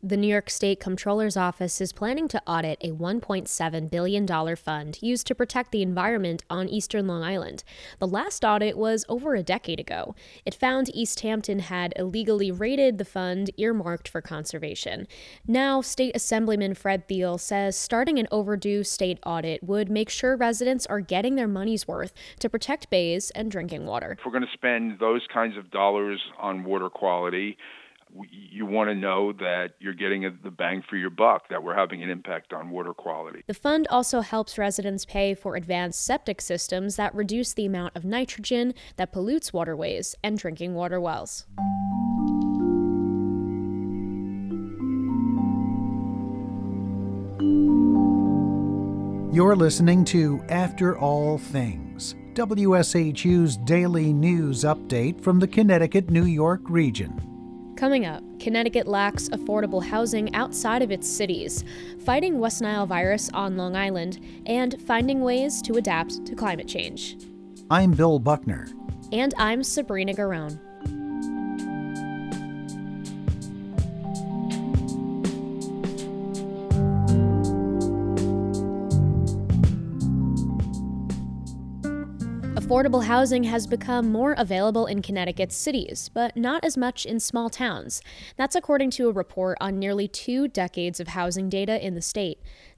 The New York State Comptroller's Office is planning to audit a $1.7 billion fund used to protect the environment on eastern Long Island. The last audit was over a decade ago. It found East Hampton had illegally raided the fund earmarked for conservation. Now, State Assemblyman Fred Thiel says starting an overdue state audit would make sure residents are getting their money's worth to protect bays and drinking water. If we're going to spend those kinds of dollars on water quality, you want to know that you're getting the bang for your buck, that we're having an impact on water quality. The fund also helps residents pay for advanced septic systems that reduce the amount of nitrogen that pollutes waterways and drinking water wells. You're listening to After All Things, WSHU's daily news update from the Connecticut-New York region. Coming up, Connecticut lacks affordable housing outside of its cities, fighting West Nile virus on Long Island, and finding ways to adapt to climate change. I'm Bill Buckner. And I'm Sabrina Garone. Affordable housing has become more available in Connecticut's cities, but not as much in small towns. That's according to a report on nearly 2 decades of housing data in the state.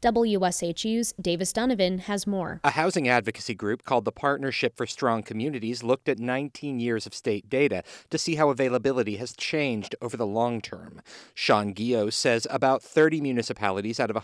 WSHU's Davis Donovan has more. A housing advocacy group called the Partnership for Strong Communities looked at 19 years of state data to see how availability has changed over the long term. Sean Gio says about 30 municipalities out of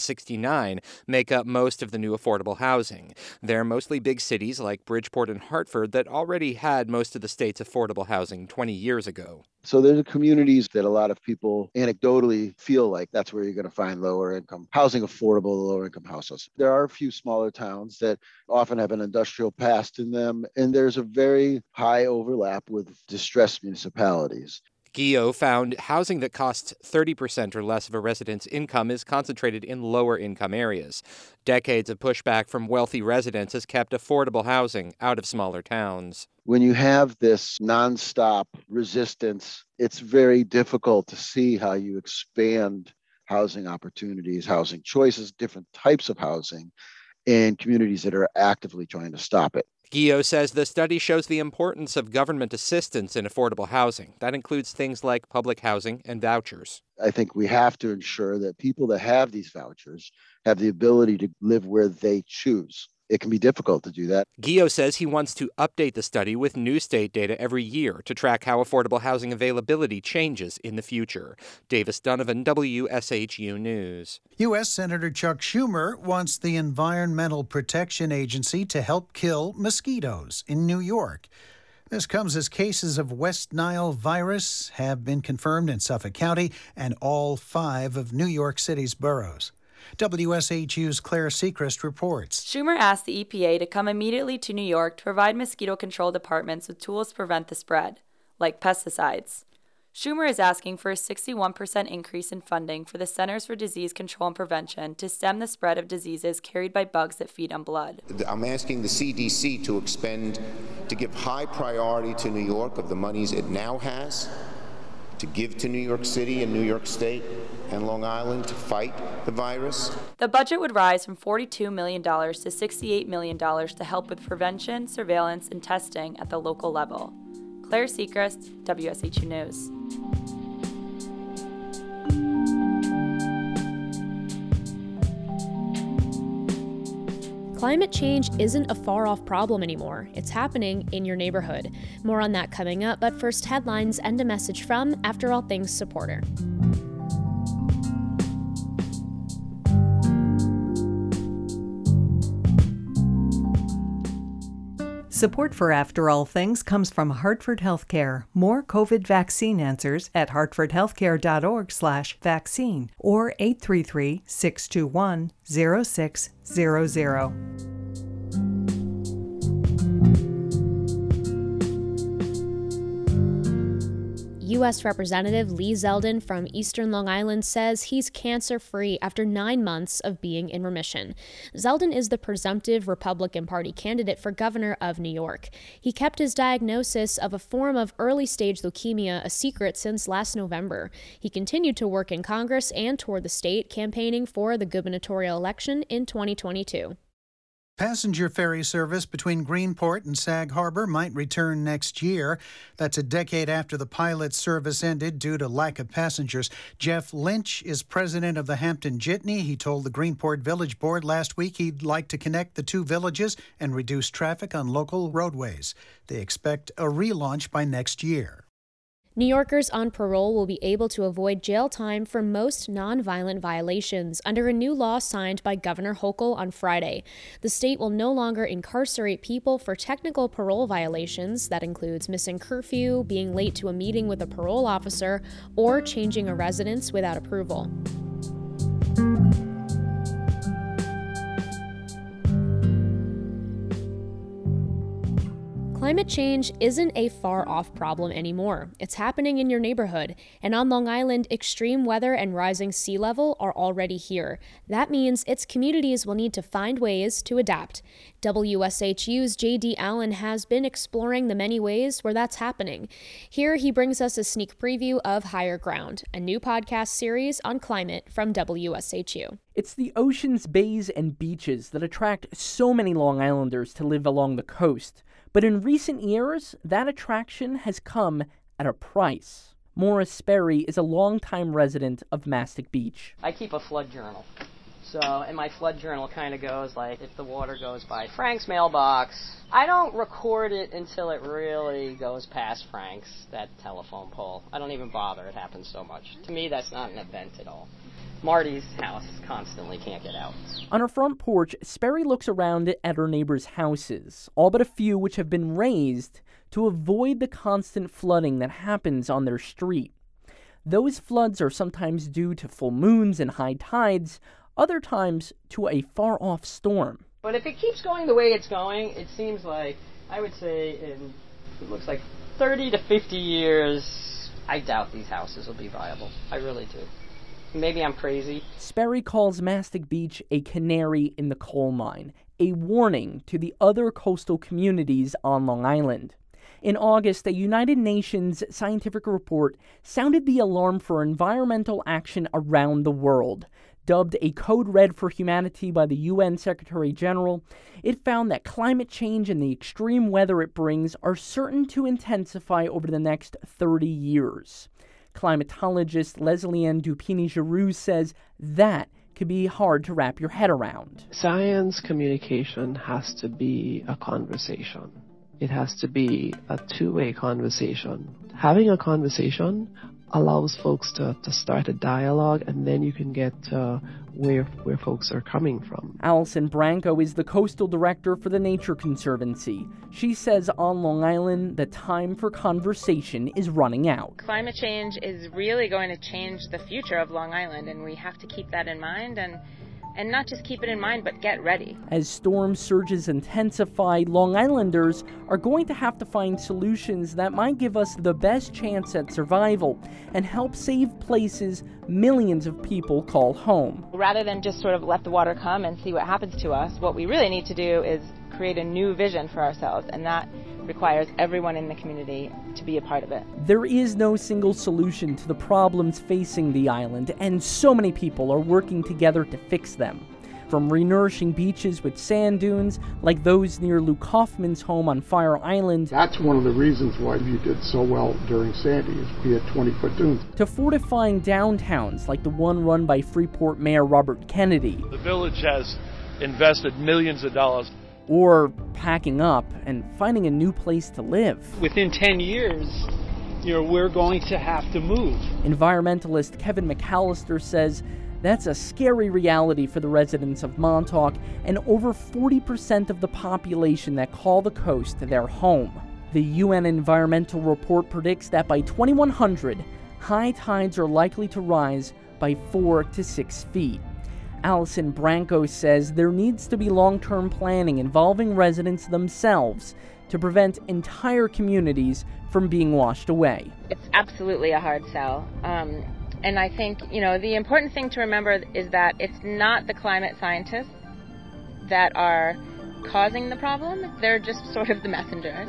169 make up most of the new affordable housing. They're mostly big cities like Bridgeport and Hartford that already had most of the state's affordable housing 20 years ago. So there's communities that a lot of people anecdotally feel like that's where you're going to find lower income housing, affordable lower income houses. There are a few smaller towns that often have an industrial past in them, and there's a very high overlap with distressed municipalities. Gio found housing that costs 30% or less of a resident's income is concentrated in lower income areas. Decades of pushback from wealthy residents has kept affordable housing out of smaller towns. When you have this nonstop resistance, it's very difficult to see how you expand housing opportunities, housing choices, different types of housing in communities that are actively trying to stop it. Gio says the study shows the importance of government assistance in affordable housing. That includes things like public housing and vouchers. I think we have to ensure that people that have these vouchers have the ability to live where they choose. It can be difficult to do that. Gio says he wants to update the study with new state data every year to track how affordable housing availability changes in the future. Davis Donovan, WSHU News. U.S. Senator Chuck Schumer wants the Environmental Protection Agency to help kill mosquitoes in New York. This comes as cases of West Nile virus have been confirmed in Suffolk County and all 5 of New York City's boroughs. WSHU's Claire Seacrest reports. Schumer asked the EPA to come immediately to New York to provide mosquito control departments with tools to prevent the spread, like pesticides. Schumer is asking for a 61% increase in funding for the Centers for Disease Control and Prevention to stem the spread of diseases carried by bugs that feed on blood. I'm asking the CDC to give high priority to New York of the monies it now has, to give to New York City and New York State and Long Island to fight the virus. The budget would rise from $42 million to $68 million to help with prevention, surveillance, and testing at the local level. Claire Seacrest, WSHU News. Climate change isn't a far-off problem anymore. It's happening in your neighborhood. More on that coming up, but first headlines and a message from After All Things supporter. Support for After All Things comes from Hartford Healthcare. More COVID vaccine answers at hartfordhealthcare.org/vaccine or 833-621-0600. U.S. Representative Lee Zeldin from Eastern Long Island says he's cancer-free after 9 months of being in remission. Zeldin is the presumptive Republican Party candidate for governor of New York. He kept his diagnosis of a form of early-stage leukemia a secret since last November. He continued to work in Congress and toured the state, campaigning for the gubernatorial election in 2022. Passenger ferry service between Greenport and Sag Harbor might return next year. That's a decade after the pilot's service ended due to lack of passengers. Jeff Lynch is president of the Hampton Jitney. He told the Greenport Village Board last week he'd like to connect the two villages and reduce traffic on local roadways. They expect a relaunch by next year. New Yorkers on parole will be able to avoid jail time for most nonviolent violations under a new law signed by Governor Hochul on Friday. The state will no longer incarcerate people for technical parole violations. That includes missing curfew, being late to a meeting with a parole officer, or changing a residence without approval. Climate change isn't a far-off problem anymore. It's happening in your neighborhood. And on Long Island, extreme weather and rising sea level are already here. That means its communities will need to find ways to adapt. WSHU's J.D. Allen has been exploring the many ways where that's happening. Here he brings us a sneak preview of Higher Ground, a new podcast series on climate from WSHU. It's the oceans, bays, and beaches that attract so many Long Islanders to live along the coast. But in recent years, that attraction has come at a price. Morris Sperry is a longtime resident of Mastic Beach. I keep a flood journal. And my flood journal kind of goes like, if the water goes by Frank's mailbox, I don't record it until it really goes past Frank's, that telephone pole. I don't even bother. It happens so much. To me, that's not an event at all. Marty's house constantly can't get out. On her front porch, Sperry looks around at her neighbors' houses, all but a few which have been raised to avoid the constant flooding that happens on their street. Those floods are sometimes due to full moons and high tides, other times to a far-off storm. But if it keeps going the way it's going, it seems like, I would say, it looks like 30 to 50 years, I doubt these houses will be viable. I really do. Maybe I'm crazy. Sperry calls Mastic Beach a canary in the coal mine, a warning to the other coastal communities on Long Island. In August, a United Nations scientific report sounded the alarm for environmental action around the world. Dubbed a Code Red for Humanity by the UN Secretary General, it found that climate change and the extreme weather it brings are certain to intensify over the next 30 years. Climatologist Leslie-Ann Dupini-Giroux says that could be hard to wrap your head around. Science communication has to be a conversation. It has to be a two-way conversation. Having a conversation allows folks to start a dialogue, and then you can get where folks are coming from. Allison Branco is the coastal director for the Nature Conservancy. She says on Long Island, the time for conversation is running out. Climate change is really going to change the future of Long Island, and we have to keep that in mind, and not just keep it in mind, but get ready. As storm surges intensify, Long Islanders are going to have to find solutions that might give us the best chance at survival and help save places millions of people call home. Rather than just sort of let the water come and see what happens to us, what we really need to do is create a new vision for ourselves, and that requires everyone in the community to be a part of it. There is no single solution to the problems facing the island, and so many people are working together to fix them. From renourishing beaches with sand dunes, like those near Luke Hoffman's home on Fire Island. That's one of the reasons why you did so well during Sandy, is we had 20-foot dunes. To fortifying downtowns, like the one run by Freeport Mayor Robert Kennedy. The village has invested millions of dollars. Or packing up and finding a new place to live. Within 10 years, we're going to have to move. Environmentalist Kevin McAllister says that's a scary reality for the residents of Montauk and over 40% of the population that call the coast their home. The UN Environmental Report predicts that by 2100, high tides are likely to rise by 4 to 6 feet. Allison Branco says there needs to be long-term planning involving residents themselves to prevent entire communities from being washed away. It's absolutely a hard sell. And I think, the important thing to remember is that it's not the climate scientists that are causing the problem. They're just sort of the messengers.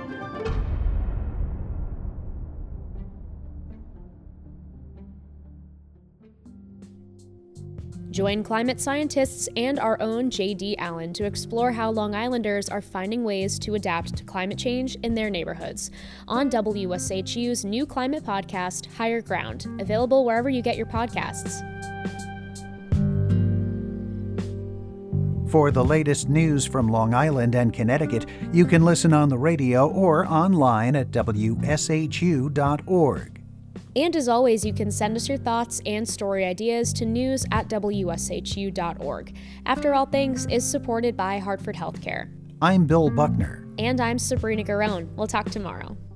Join climate scientists and our own J.D. Allen to explore how Long Islanders are finding ways to adapt to climate change in their neighborhoods on WSHU's new climate podcast, Higher Ground, available wherever you get your podcasts. For the latest news from Long Island and Connecticut, you can listen on the radio or online at WSHU.org. And as always, you can send us your thoughts and story ideas to news@WSHU.org. After All Things is supported by Hartford Healthcare. I'm Bill Buckner. And I'm Sabrina Garone. We'll talk tomorrow.